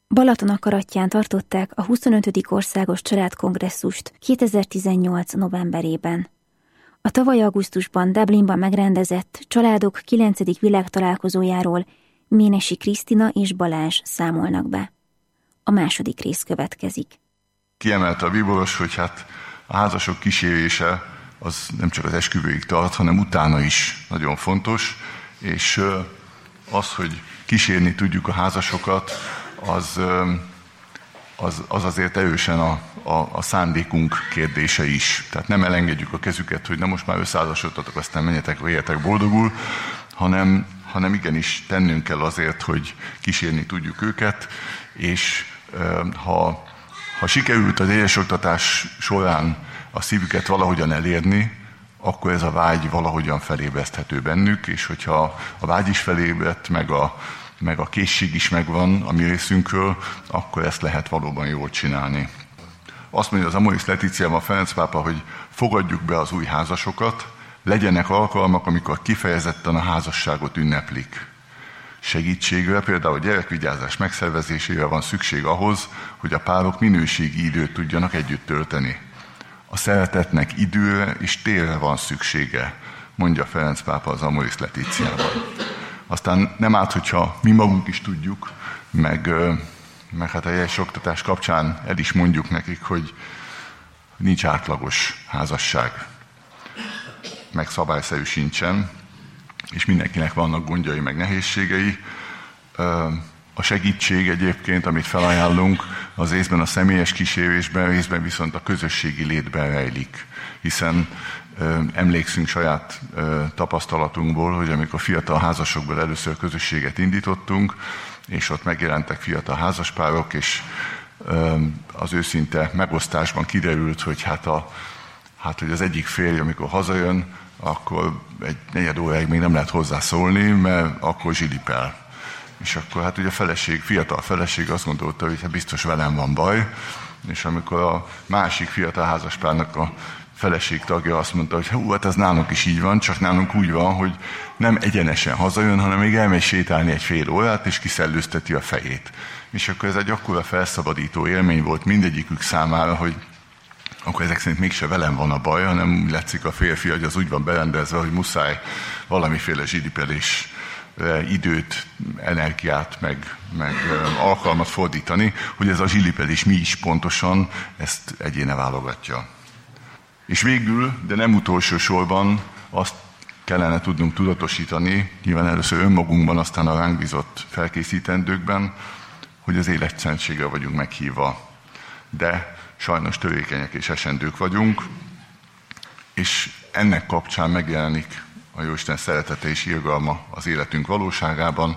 Balatonakarattyán tartották a 25. országos családkongresszust 2018. novemberében. A tavaly augusztusban Dublinban megrendezett családok 9. világtalálkozójáról Ménesi Krisztina és Balázs számolnak be. A második rész következik. Kiemelte a bíboros, hogy a házasok kísérése az nem csak az esküvőig tart, hanem utána is nagyon fontos, és az, hogy kísérni tudjuk a házasokat, az azért erősen a szándékunk kérdése is. Tehát nem elengedjük a kezüket, hogy na most már összeházasodtatok, aztán menjetek, éljetek boldogul, hanem igenis tennünk kell azért, hogy kísérni tudjuk őket, és ha sikerült az édesoktatás során a szívüket valahogyan elérni, akkor ez a vágy valahogyan felébreszthető bennük, és hogyha a vágy is felébredt, meg a készség is megvan a mi részünkről, akkor ezt lehet valóban jól csinálni. Azt mondja az Amoris Laetitiában Ferenc pápa, hogy fogadjuk be az új házasokat, legyenek alkalmak, amikor kifejezetten a házasságot ünneplik. Segítségre, például a gyerekvigyázás megszervezésére van szükség ahhoz, hogy a párok minőségi időt tudjanak együtt tölteni. A szeretetnek időre és térre van szüksége, mondja Ferenc pápa az Amoris Laetitiában. Aztán nem árt, hogyha mi magunk is tudjuk, meg a jeles oktatás kapcsán el is mondjuk nekik, hogy nincs átlagos házasság, meg szabályszerű sincsen, és mindenkinek vannak gondjai, meg nehézségei. A segítség egyébként, amit felajánlunk, az részben a személyes kísérésben, részben viszont a közösségi létben rejlik. Hiszen emlékszünk saját tapasztalatunkból, hogy amikor fiatal házasokból először közösséget indítottunk, és ott megjelentek fiatal házaspárok, és az őszinte megosztásban kiderült, hogy hogy az egyik férj, amikor hazajön, akkor egy negyed óráig még nem lehet hozzászólni, mert akkor zsilipel. És akkor ugye fiatal feleség azt gondolta, hogy biztos velem van baj, és amikor a másik fiatal házaspárnak a feleség tagja azt mondta, hogy ez nálunk is így van, csak nálunk úgy van, hogy nem egyenesen hazajön, hanem még elmegy sétálni egy fél órát, és kiszellőzteti a fejét. És akkor ez egy akkora felszabadító élmény volt mindegyikük számára, hogy akkor ezek szerint mégse velem van a baj, hanem úgy látszik a férfi, hogy az úgy van berendezve, hogy muszáj valamiféle zsidipelés időt, energiát, meg alkalmat fordítani, hogy ez a zsilipelés mi is pontosan, ezt egyéne válogatja. És végül, de nem utolsó sorban azt kellene tudnunk tudatosítani, nyilván először önmagunkban, aztán a ránk bízott felkészítendőkben, hogy az életszentségre vagyunk meghívva. De sajnos törékenyek és esendők vagyunk, és ennek kapcsán megjelenik a Jóisten szeretete és irgalma az életünk valóságában,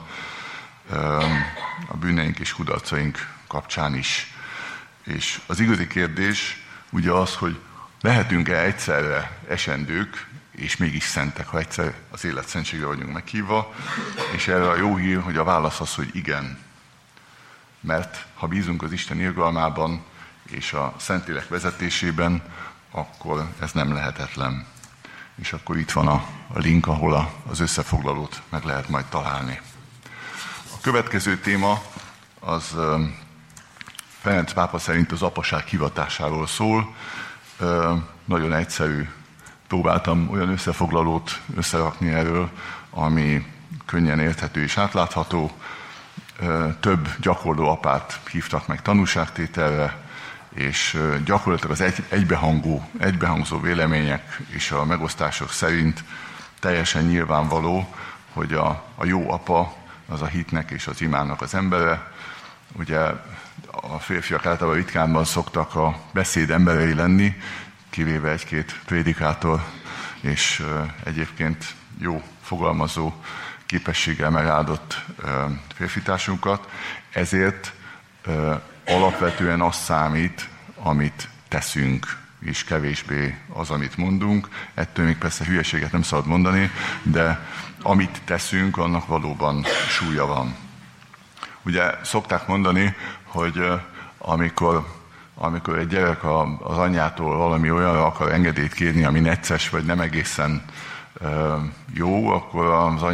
a bűneink és kudarcaink kapcsán is. És az igazi kérdés ugye az, hogy lehetünk-e egyszerre esendők, és mégis szentek, ha egyszer az életszentségre vagyunk meghívva, és erre a jó hír, hogy a válasz az, hogy igen. Mert ha bízunk az Isten irgalmában és a Szentlélek vezetésében, akkor ez nem lehetetlen. És akkor itt van a link, ahol az összefoglalót meg lehet majd találni. A következő téma az Ferenc pápa szerint az apaság hivatásáról szól. Nagyon egyszerű. Próbáltam olyan összefoglalót összerakni erről, ami könnyen érthető és átlátható. Több gyakorló apát hívtak meg tanúságtételre, és gyakorlatilag az egybehangzó vélemények és a megosztások szerint teljesen nyilvánvaló, hogy a jó apa az a hitnek és az imának az embere. Ugye a férfiak általában ritkánban szoktak a beszéd emberei lenni, kivéve egy-két prédikátor, és egyébként jó fogalmazó képességgel megáldott férfitársunkat. Ezért alapvetően az számít, amit teszünk, és kevésbé az, amit mondunk. Ettől még persze hülyeséget nem szabad mondani, de amit teszünk, annak valóban súlya van. Ugye szokták mondani, hogy amikor egy gyerek az anyjától valami olyanra akar engedélyt kérni, ami necces, vagy nem egészen jó, akkor az anya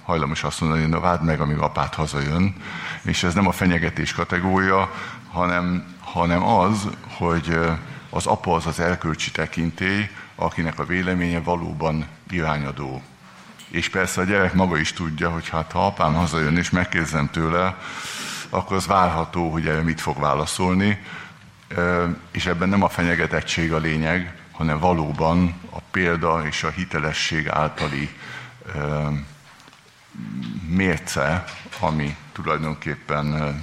hajlamos azt mondani, hogy várd meg, amíg apád hazajön, és ez nem a fenyegetés kategória, hanem az, hogy az apa az erkölcsi tekintély, akinek a véleménye valóban irányadó. És persze a gyerek maga is tudja, hogy ha apám hazajön és megkérdezem tőle, akkor az várható, hogy erre mit fog válaszolni, és ebben nem a fenyegetettség a lényeg, hanem valóban a példa és a hitelesség általi mérce, ami tulajdonképpen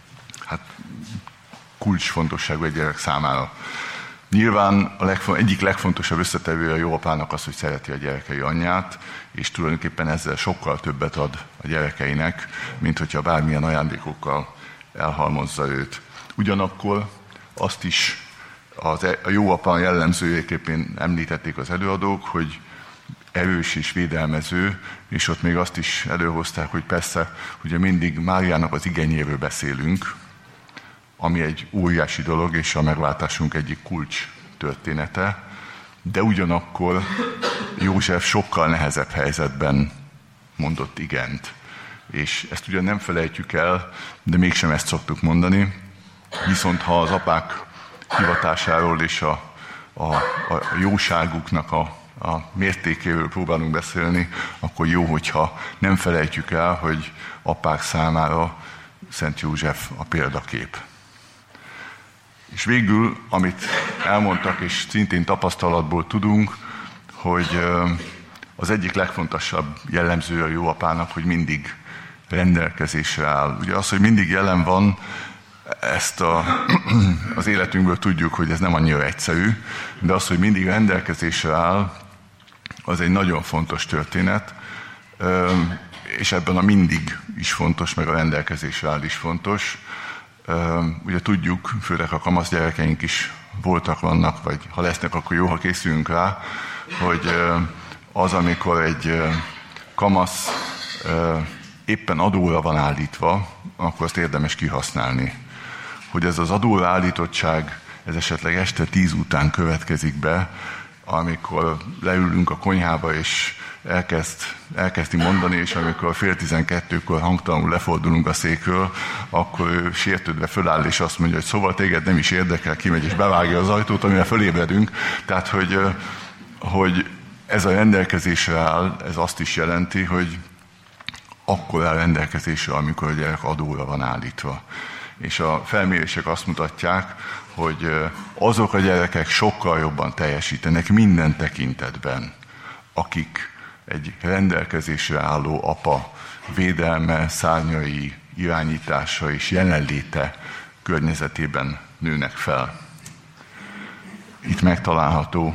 kulcsfontosságú egy gyerek számára. Nyilván egyik legfontosabb összetevője a jó apának az, hogy szereti a gyerekei anyját, és tulajdonképpen ezzel sokkal többet ad a gyerekeinek, mint hogyha bármilyen ajándékokkal elhalmozza őt. Ugyanakkor azt is a jó apa jellemzőjeképpen említették az előadók, hogy erős és védelmező, és ott még azt is előhozták, hogy persze, ugye mindig Máriának az igényéről beszélünk, ami egy óriási dolog, és a megváltásunk egyik kulcs története, de ugyanakkor József sokkal nehezebb helyzetben mondott igent. És ezt ugyan nem felejtjük el, de mégsem ezt szoktuk mondani, viszont ha az apák hivatásáról és a jóságuknak a mértékéről próbálunk beszélni, akkor jó, hogyha nem felejtjük el, hogy apák számára Szent József a példakép. És végül, amit elmondtak, és szintén tapasztalatból tudunk, hogy az egyik legfontosabb jellemző a jó apának, hogy mindig rendelkezésre áll. Ugye az, hogy mindig jelen van, ezt az életünkből tudjuk, hogy ez nem annyira egyszerű, de az, hogy mindig rendelkezésre áll, az egy nagyon fontos történet, és ebben a mindig is fontos, meg a rendelkezésre áll is fontos. Ugye tudjuk, főleg a kamasz gyerekeink is vannak, vagy ha lesznek, akkor jó, ha készülünk rá, hogy az, amikor egy kamasz éppen adóra van állítva, akkor azt érdemes kihasználni. Hogy ez az adóra állítottság, ez esetleg este 10 után következik be, amikor leülünk a konyhába, és elkezdi mondani, és amikor 11:30 hangtalanul lefordulunk a székről, akkor ő sértődve föláll, és azt mondja, hogy szóval téged nem is érdekel, kimegy és bevágja az ajtót, amivel fölébredünk. Tehát, hogy ez a rendelkezésre áll, ez azt is jelenti, hogy akkor áll rendelkezésre, amikor a gyerek adóra van állítva. És a felmérések azt mutatják, hogy azok a gyerekek sokkal jobban teljesítenek minden tekintetben, akik egy rendelkezésre álló apa védelme, szárnyai, irányítása és jelenléte környezetében nőnek fel. Itt megtalálható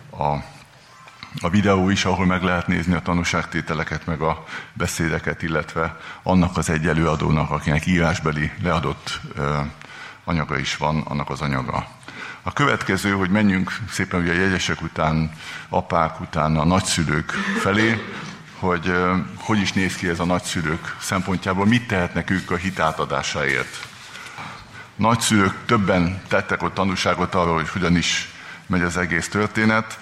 a videó is, ahol meg lehet nézni a tanúságtételeket, meg a beszédeket, illetve annak az egy előadónak, akinek írásbeli leadott anyaga is van, annak az anyaga. A következő, hogy menjünk szépen ugye a jegyesek után, apák után a nagyszülők felé, hogy is néz ki ez a nagyszülők szempontjából, mit tehetnek ők a hit átadásáért. Nagyszülők többen tettek ott tanúságot arról, hogy hogyan is megy az egész történet.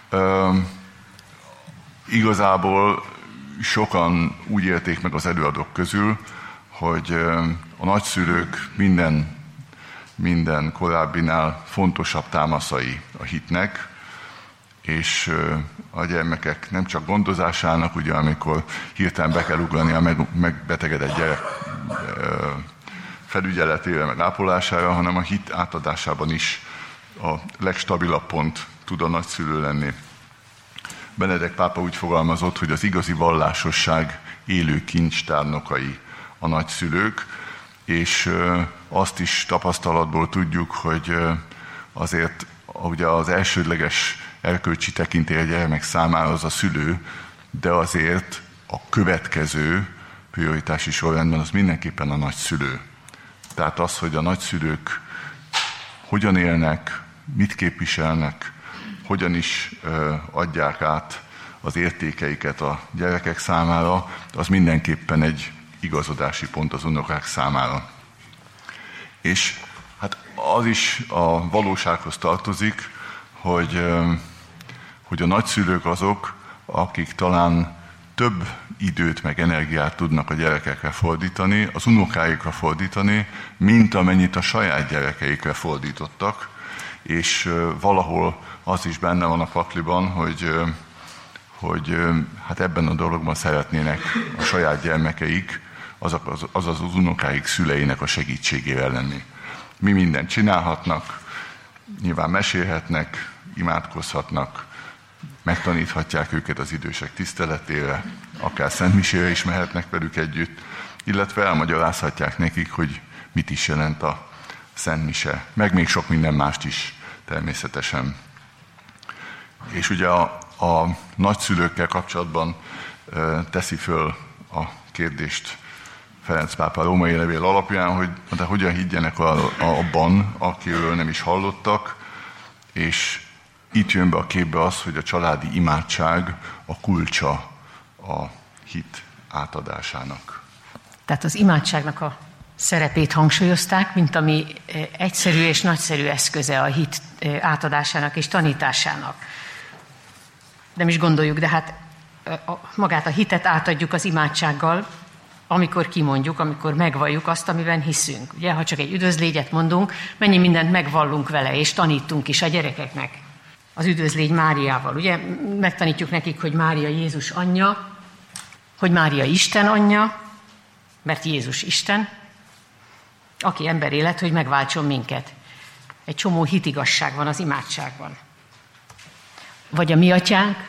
Igazából sokan úgy élték meg az előadók közül, hogy a nagyszülők minden korábbinál fontosabb támaszai a hitnek, és a gyermekek nem csak gondozásának, ugye amikor hirtelen be kell ugrani a megbetegedett gyerek felügyeletére, meg ápolására, hanem a hit átadásában is a legstabilabb pont tud a nagyszülő lenni. Benedek pápa úgy fogalmazott, hogy az igazi vallásosság élő kincstárnokai a nagyszülők, és azt is tapasztalatból tudjuk, hogy azért ugye az elsődleges erkölcsi tekintély a gyermek számára az a szülő, de azért a következő prioritási sorrendben az mindenképpen a nagyszülő. Tehát az, hogy a nagyszülők hogyan élnek, mit képviselnek, hogyan is adják át az értékeiket a gyerekek számára, az mindenképpen egy igazodási pont az unokák számára. És hát az is a valósághoz tartozik, hogy a nagyszülők azok, akik talán több időt meg energiát tudnak a gyerekekre fordítani, az unokáikra fordítani, mint amennyit a saját gyerekeikre fordítottak, és valahol az is benne van a pakliban, hogy hát ebben a dologban szeretnének a saját gyermekeik, azaz az unokáik szüleinek a segítségével lenni. Mi mindent csinálhatnak, nyilván mesélhetnek, imádkozhatnak, megtaníthatják őket az idősek tiszteletére, akár szentmisére is mehetnek velük együtt, illetve elmagyarázhatják nekik, hogy mit is jelent a szentmise, meg még sok minden mást is természetesen. És ugye a nagyszülőkkel kapcsolatban teszi föl a kérdést Ferenc pápa római levél alapján, hogy de hogyan higgyenek abban, akiről nem is hallottak, és itt jön be a képbe az, hogy a családi imádság a kulcsa a hit átadásának. Tehát az imádságnak a szerepét hangsúlyozták, mint ami egyszerű és nagyszerű eszköze a hit átadásának és tanításának. Nem is gondoljuk, de hát magát a hitet átadjuk az imádsággal, amikor kimondjuk, amikor megvalljuk azt, amiben hiszünk. Ugye, ha csak egy üdvözlégyet mondunk, mennyi mindent megvallunk vele, és tanítunk is a gyerekeknek. Az üdvözlégy Máriával. Ugye megtanítjuk nekik, hogy Mária Jézus anyja, hogy Mária Isten anyja, mert Jézus Isten, aki emberé lett, hogy megváltson minket. Egy csomó hitigasság van az imádságban. Vagy a mi atyánk,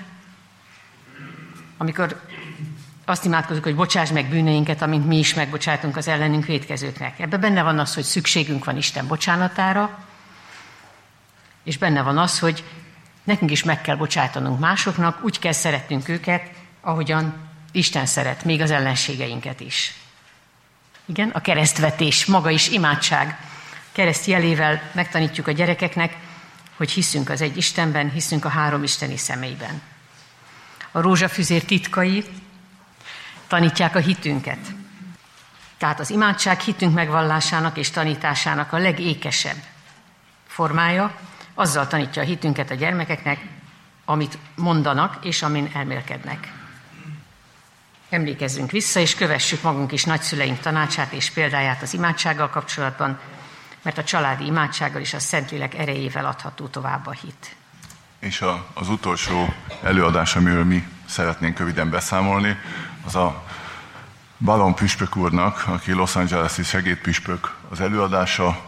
amikor azt imádkozunk, hogy bocsáss meg bűneinket, amint mi is megbocsátunk az ellenünk vétkezőknek. Ebben benne van az, hogy szükségünk van Isten bocsánatára, és benne van az, hogy nekünk is meg kell bocsátanunk másoknak, úgy kell szeretnünk őket, ahogyan Isten szeret, még az ellenségeinket is. Igen, a keresztvetés maga is imádság. Kereszt jelével megtanítjuk a gyerekeknek, hogy hiszünk az egy Istenben, hiszünk a három isteni személyben. A rózsafüzér titkai tanítják a hitünket. Tehát az imádság hitünk megvallásának és tanításának a legékesebb formája, azzal tanítja a hitünket a gyermekeknek, amit mondanak és amin elmélkednek. Emlékezzünk vissza, és kövessük magunk is nagyszüleink tanácsát és példáját az imádsággal kapcsolatban, mert a családi imádsággal és a Szentlélek erejével adható tovább a hit. És az utolsó előadás, amiről mi szeretnénk röviden beszámolni, az a Ballon püspök úrnak, aki Los Angeles-i segédpüspök, az előadása,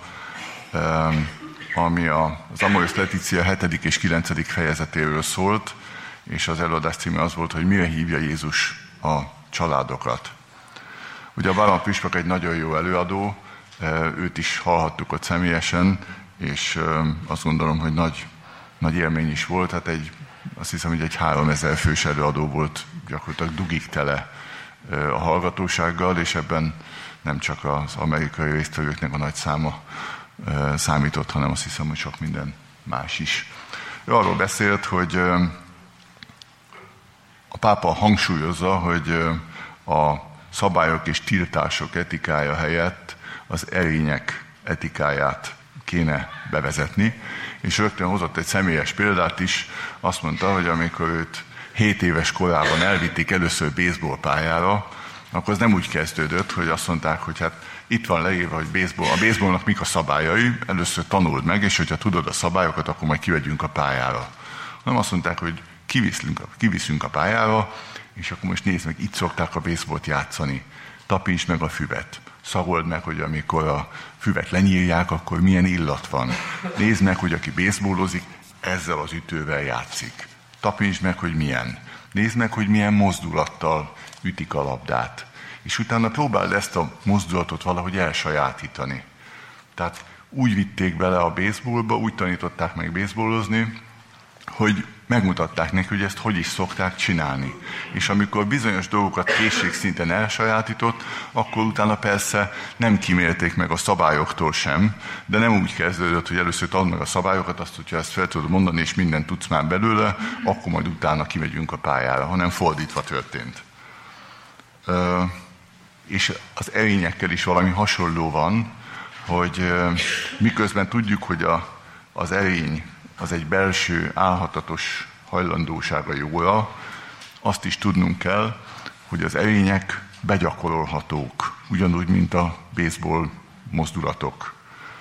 ami az Amoris Laetitia 7. és 9. fejezetéről szólt, és az előadás címe az volt, hogy mire hívja Jézus a családokat. Ugye a Ballon püspök egy nagyon jó előadó, őt is hallhattuk ott személyesen, és azt gondolom, hogy nagy élmény is volt. Hát azt hiszem, hogy egy 3000 fős előadó volt, gyakorlatilag dugig tele a hallgatósággal, és ebben nem csak az amerikai résztvevőknek a nagy száma számított, hanem azt hiszem, hogy sok minden más is. Ő arról beszélt, hogy a pápa hangsúlyozza, hogy a szabályok és tiltások etikája helyett az erények etikáját kéne bevezetni, és rögtön hozott egy személyes példát is, azt mondta, hogy amikor őt 7 éves korában elvitték először baseball pályára, akkor az nem úgy kezdődött, hogy azt mondták, hogy hát itt van leírva, hogy a baseballnak mik a szabályai, először tanuld meg, és hogyha tudod a szabályokat, akkor majd kivegyünk a pályára. Hanem azt mondták, hogy kiviszünk a pályára, és akkor most nézd meg, itt szokták a baseballt játszani. Tapints meg a füvet. Szagold meg, hogy amikor a füvet lenyírják, akkor milyen illat van. Nézd meg, hogy aki baseballozik, ezzel az ütővel játszik. Tapints meg, hogy milyen. Nézd meg, hogy milyen mozdulattal ütik a labdát. És utána próbáld ezt a mozdulatot valahogy elsajátítani. Tehát úgy vitték bele a baseballba, úgy tanították meg baseballozni, hogy megmutatták neki, hogy ezt hogy is szokták csinálni. És amikor bizonyos dolgokat készségszinten elsajátított, akkor utána persze nem kímélték meg a szabályoktól sem, de nem úgy kezdődött, hogy először tanuld meg a szabályokat, azt, hogyha ezt fel tudod mondani, és mindent tudsz már belőle, akkor majd utána kimegyünk a pályára, hanem fordítva történt. És az erényekkel is valami hasonló van, hogy miközben tudjuk, hogy az erény az egy belső, álhatatos hajlandóság a jóra, azt is tudnunk kell, hogy az erények begyakorolhatók, ugyanúgy, mint a baseball mozdulatok.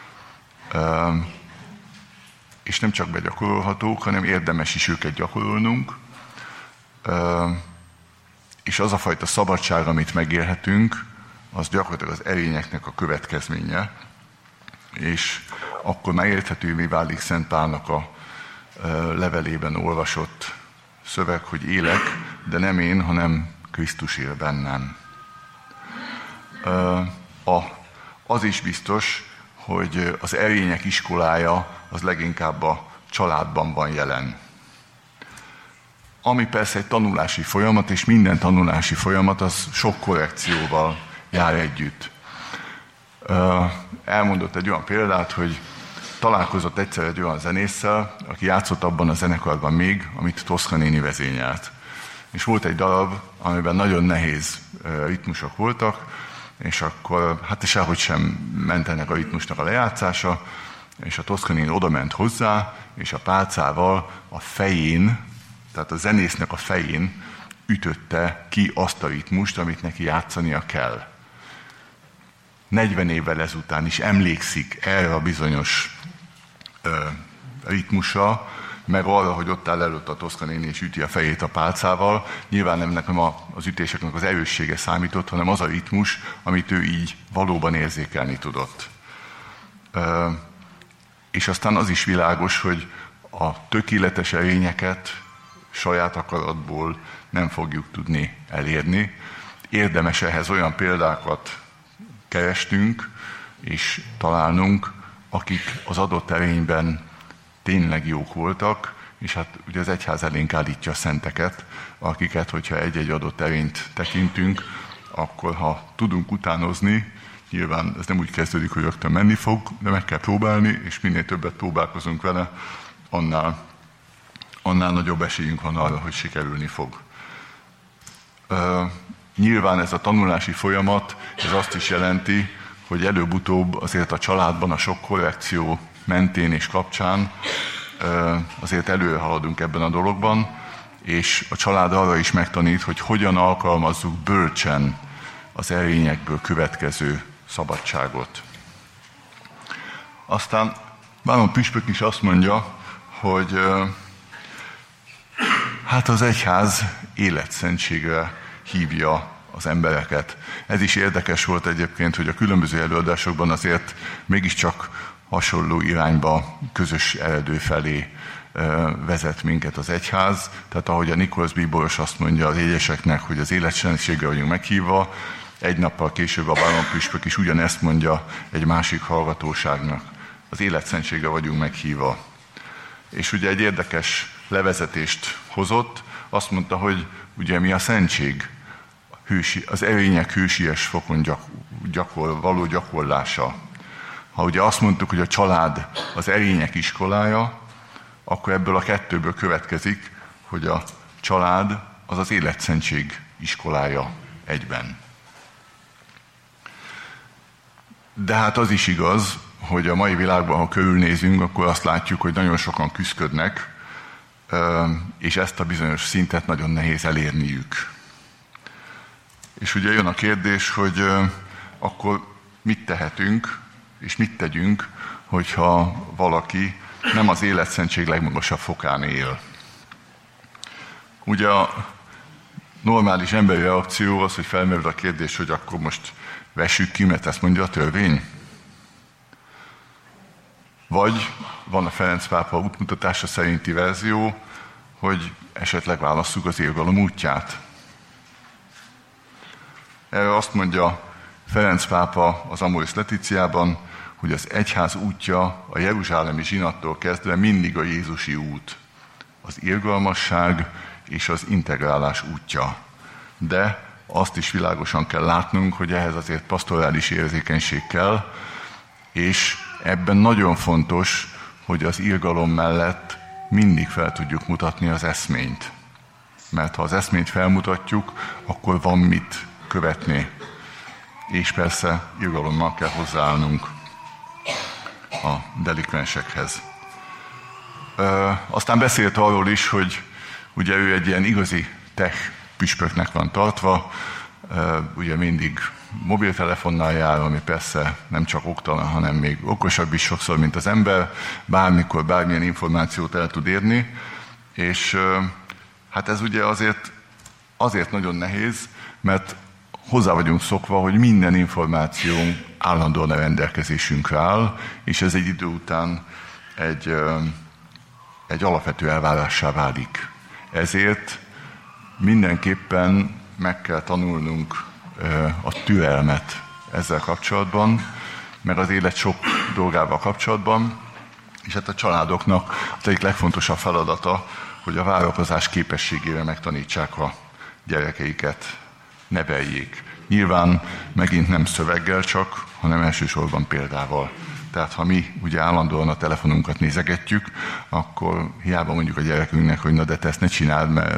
És nem csak begyakorolhatók, hanem érdemes is őket gyakorolnunk. És az a fajta szabadság, amit megélhetünk, az gyakorlatilag az erényeknek a következménye. És akkor már érthetővé válik Szent Pálnak a levelében olvasott szöveg, hogy élek, de nem én, hanem Krisztus él bennem. Az is biztos, hogy az erények iskolája az leginkább a családban van jelen. Ami persze egy tanulási folyamat, és minden tanulási folyamat az sok korrekcióval jár együtt. Elmondott egy olyan példát, hogy találkozott egyszer egy olyan zenésszel, aki játszott abban a zenekarban még, amit Toszka néni vezényelt. És volt egy darab, amiben nagyon nehéz ritmusok voltak, és akkor hát sehogy sem ment ennek a ritmusnak a lejátszása, és a Toszka néni oda ment hozzá, és a pálcával a fején, tehát a zenésznek a fején ütötte ki azt a ritmust, amit neki játszania kell. 40 évvel ezután is emlékszik erre a bizonyos ritmusra, meg arra, hogy ott áll előtt a Toszka néni és üti a fejét a pálcával. Nyilván nem nekem az ütéseknek az erőssége számított, hanem az a ritmus, amit ő így valóban érzékelni tudott. És aztán az is világos, hogy a tökéletes erényeket saját akaratból nem fogjuk tudni elérni. Érdemes ehhez olyan példákat kerestünk és találnunk, akik az adott erényben tényleg jók voltak, és hát ugye az egyház elénk állítja a szenteket, akiket, hogyha egy-egy adott erényt tekintünk, akkor ha tudunk utánozni, nyilván ez nem úgy kezdődik, hogy rögtön menni fog, de meg kell próbálni, és minél többet próbálkozunk vele, annál nagyobb esélyünk van arra, hogy sikerülni fog. Nyilván ez a tanulási folyamat, ez azt is jelenti, hogy előbb-utóbb azért a családban a sok korrekció mentén és kapcsán azért előre haladunk ebben a dologban, és a család arra is megtanít, hogy hogyan alkalmazzuk bölcsen az erényekből következő szabadságot. Aztán Bálon püspök is azt mondja, hogy hát az egyház életszentségre hívja az embereket. Ez is érdekes volt egyébként, hogy a különböző előadásokban azért mégiscsak hasonló irányba, közös eredő felé vezet minket az egyház. Tehát ahogy a Nicholas bíboros azt mondja az jegyeseknek, hogy az életszentségre vagyunk meghívva, egy nappal később a Bálon püspök is ugyanezt mondja egy másik hallgatóságnak. Az életszentségre vagyunk meghívva. És ugye egy érdekes levezetést hozott, azt mondta, hogy ugye mi a szentség, az erények hősies fokon való gyakorlása. Ha ugye azt mondtuk, hogy a család az erények iskolája, akkor ebből a kettőből következik, hogy a család az az életszentség iskolája egyben. De hát az is igaz, hogy a mai világban, ha körülnézünk, akkor azt látjuk, hogy nagyon sokan küszködnek, és ezt a bizonyos szintet nagyon nehéz elérniük. És ugye jön a kérdés, hogy akkor mit tehetünk, és mit tegyünk, hogyha valaki nem az életszentség legmagasabb fokán él. Ugye a normális emberi reakció az, hogy felmerül a kérdés, hogy akkor most vessük ki, mert ezt mondja a törvény. Vagy van a Ferenc pápa útmutatása szerinti verzió, hogy esetleg válasszuk az irgalom útját. Erre azt mondja Ferenc pápa az Amoris Laetitiában, hogy az egyház útja a jeruzsálemi zsinattól kezdve mindig a jézusi út, az irgalmasság és az integrálás útja. De azt is világosan kell látnunk, hogy ehhez azért pastorális érzékenység kell, és ebben nagyon fontos, hogy az irgalom mellett mindig fel tudjuk mutatni az eszményt. Mert ha az eszményt felmutatjuk, akkor van mit követni. És persze irgalommal kell hozzáállnunk a delikvensekhez. Aztán beszélt arról is, hogy ugye ő egy ilyen igazi tech püspöknek van tartva, ugye mindig mobiltelefonnal jár, ami persze nem csak oktalan, hanem még okosabb is sokszor, mint az ember, bármikor bármilyen információt el tud érni, és hát ez ugye azért nagyon nehéz, mert hozzá vagyunk szokva, hogy minden információ állandóan a rendelkezésünkre áll, és ez egy idő után egy alapvető elvárássá válik. Ezért mindenképpen meg kell tanulnunk a türelmet ezzel kapcsolatban, meg az élet sok dolgával kapcsolatban, és hát a családoknak az egyik legfontosabb feladata, hogy a várakozás képességére megtanítsák a gyerekeiket, neveljék. Nyilván megint nem szöveggel csak, hanem elsősorban példával. Tehát ha mi ugye állandóan a telefonunkat nézegetjük, akkor hiába mondjuk a gyerekünknek, hogy na de te ezt ne csináld, mert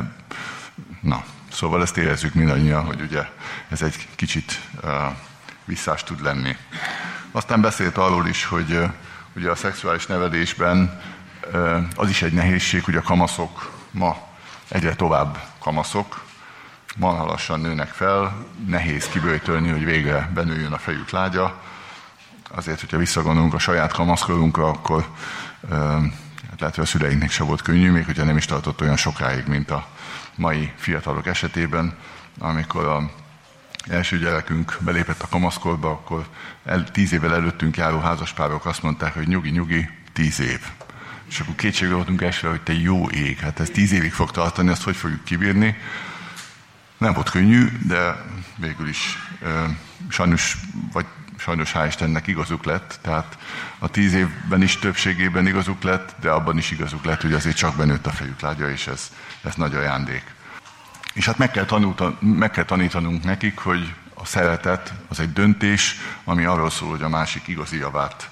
na, szóval ezt érezzük mindannyian, hogy ugye ez egy kicsit visszás tud lenni. Aztán beszélt arról is, hogy ugye a szexuális nevelésben az is egy nehézség, hogy a kamaszok ma egyre tovább kamaszok, ma lassan nőnek fel, nehéz kiböjtölni, hogy végre benőjön a fejük lágya. Azért, hogyha visszagondolunk a saját kamaszkorunkra, akkor lehet, hogy a szüleinknek se volt könnyű, még hogyha nem is tartott olyan sokáig, mint a mai fiatalok esetében, amikor az első gyerekünk belépett a kamaszkorba, akkor 10 évvel előttünk járó házaspárok azt mondták, hogy nyugi, 10 év. És akkor kétségbe voltunk esve, hogy te jó ég, hát ez 10 évig fog tartani, azt hogy fogjuk kibírni. Nem volt könnyű, de végül is sajnos hál' Istennek igazuk lett, tehát a 10 évben is többségében igazuk lett, de abban is igazuk lett, hogy azért csak benőtt a fejük lágya, és ez nagy ajándék. És hát meg kell tanítanunk nekik, hogy a szeretet az egy döntés, ami arról szól, hogy a másik igazi javát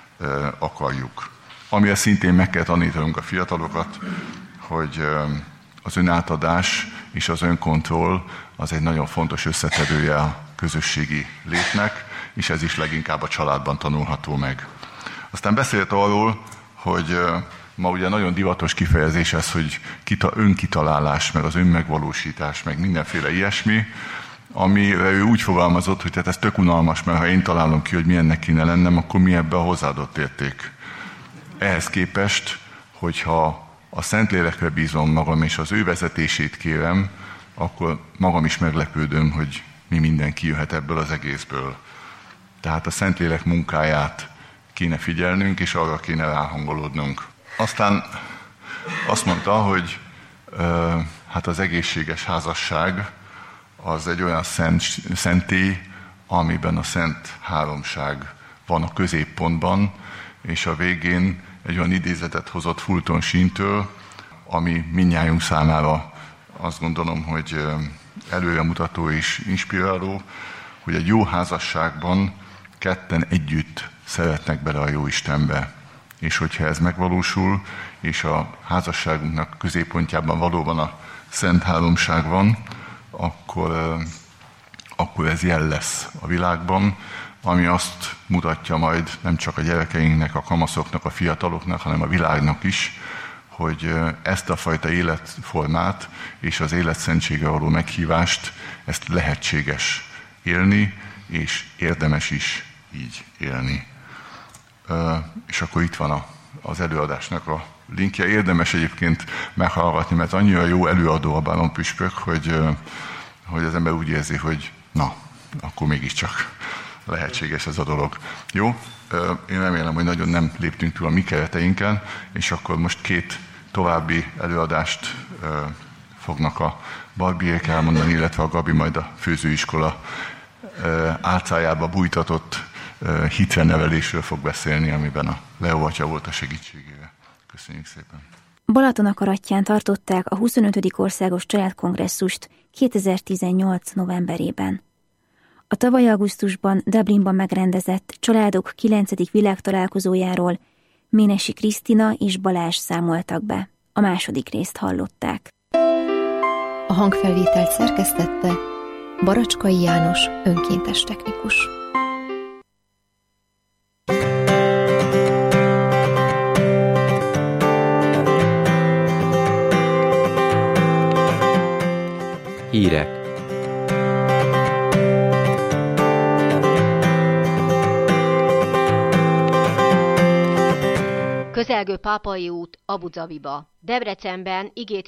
akarjuk. Amire szintén meg kell tanítanunk a fiatalokat, hogy az önátadás és az önkontroll az egy nagyon fontos összetevője a közösségi létnek, és ez is leginkább a családban tanulható meg. Aztán beszélt arról, hogy ma ugye nagyon divatos kifejezés ez, hogy önkitalálás, meg az önmegvalósítás, meg mindenféle ilyesmi, amire ő úgy fogalmazott, hogy tehát ez tök unalmas, mert ha én találom ki, hogy milyennek kéne lennem, akkor mi ebbe a hozzáadott érték. Ehhez képest, hogyha a Szentlélekre bízom magam, és az ő vezetését kérem, akkor magam is meglepődöm, hogy mi minden kijöhet ebből az egészből. Tehát a Szentlélek munkáját kéne figyelnünk, és arra kéne ráhangolódnunk. Aztán azt mondta, hogy hát az egészséges házasság az egy olyan szentély, amiben a Szent Háromság van a középpontban, és a végén egy olyan idézetet hozott Fulton Sheentől, ami mindnyájunk számára azt gondolom, hogy előremutató és inspiráló, hogy egy jó házasságban ketten együtt szeretnek bele a Jóistenbe. És hogyha ez megvalósul, és a házasságunknak középpontjában valóban a Szent Háromság van, akkor ez jel lesz a világban, ami azt mutatja majd nem csak a gyerekeinknek, a kamaszoknak, a fiataloknak, hanem a világnak is, hogy ezt a fajta életformát és az életszentségre való meghívást, ezt lehetséges élni, és érdemes is így élni. És akkor itt van az előadásnak a linkje. Érdemes egyébként meghallgatni, mert annyira jó előadó a Bálon püspök, hogy az ember úgy érzi, hogy na, akkor mégiscsak lehetséges ez a dolog. Jó? Én remélem, hogy nagyon nem léptünk túl a mi kereteinken, és akkor most 2 további előadást fognak a Barbiék elmondani, illetve a Gabi majd a főzőiskola álcájába bújtatott hitrenevelésről fog beszélni, amiben a Leo atya volt a segítségére. Köszönjük szépen! Balatonakarattyán tartották a 25. országos családkongresszust 2018. novemberében. A tavaly augusztusban Dublinban megrendezett családok 9. világtalálkozójáról Ménesi Krisztina és Balázs számoltak be. A második részt hallották. A hangfelvételt szerkesztette Baracskai János, önkéntes technikus. Közelgő Pápai út Abu Dhabiba. Debrecenben igét